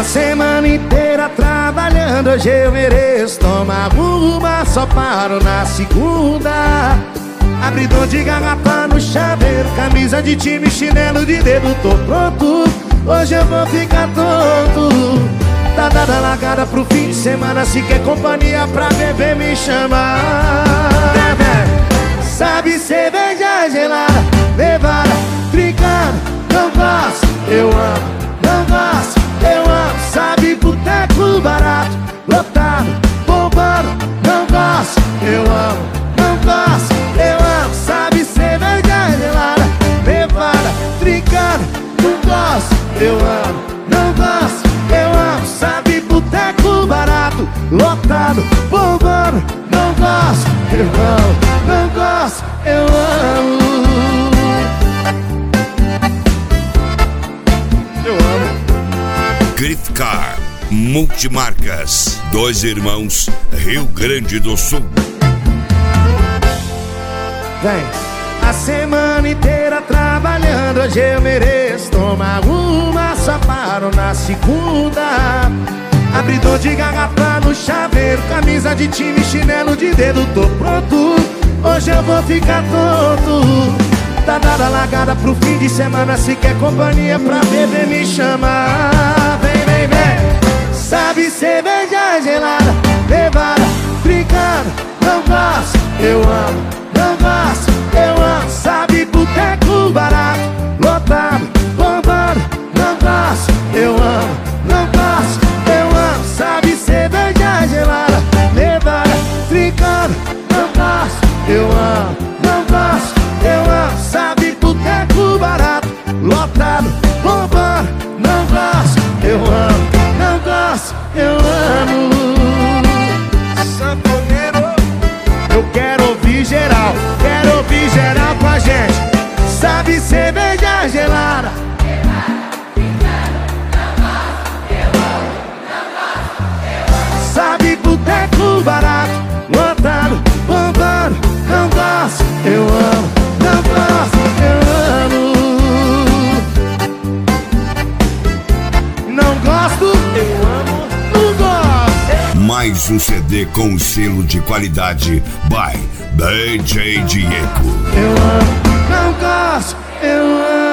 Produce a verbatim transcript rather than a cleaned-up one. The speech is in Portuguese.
semana inteira trabalhando, hoje eu mereço tomar uma, só paro na segunda. Abridor de garrafa no chaveiro, camisa de time, chinelo de dedo, tô pronto. Hoje eu vou ficar tonto. Tá dada a largada pro fim de semana, se quer companhia pra beber me chama. Sabe cerveja gelada, levada, trincada, não gosto, eu amo, não gosto, eu amo. Sabe boteco barato, lotado, bombando, não gosto, eu amo, não gosto, eu amo. Sabe cerveja gelada, levada, trincada, não gosto, eu amo, não gosto, eu amo. Sabe boteco barato, lotado, bombando, não gosto, eu amo, não gosto, eu amo. Eu amo. Grifcar Multimarcas, Dois Irmãos, Rio Grande do Sul. Vem. A semana inteira trabalhando, hoje eu mereço tomar uma, só paro na segunda. Abridor de garrafa no chaveiro, camisa de time, chinelo de dedo, tô pronto. Hoje eu vou ficar tonto. Tá dada a largada pro fim de semana, se quer companhia pra beber me chama. Vem, vem, vem. Sabe cerveja gelada, levada, trincada, não gosto, eu amo, não gosto, eu amo. Sabe boteco barato, lotado, bombando, não gosto, eu amo, não gosto, eu amo. Sabe cerveja gelada, levada, trincada, não gosto, eu amo, não gosto, eu amo. Sabe boteco barato, lotado, bombando, não gosto, eu amo, não gosto, eu amo. Sanfoneiro, eu quero ouvir geral, quero ouvir geral com a gente. Sabe cerveja gelada, sabe boteco barato, lotado, bombando, não gosto, eu amo, não gosto, eu amo. Não gosto, eu amo, não gosto. Mais um C D com selo de qualidade by D J Diego. Eu amo, não gosto, eu amo.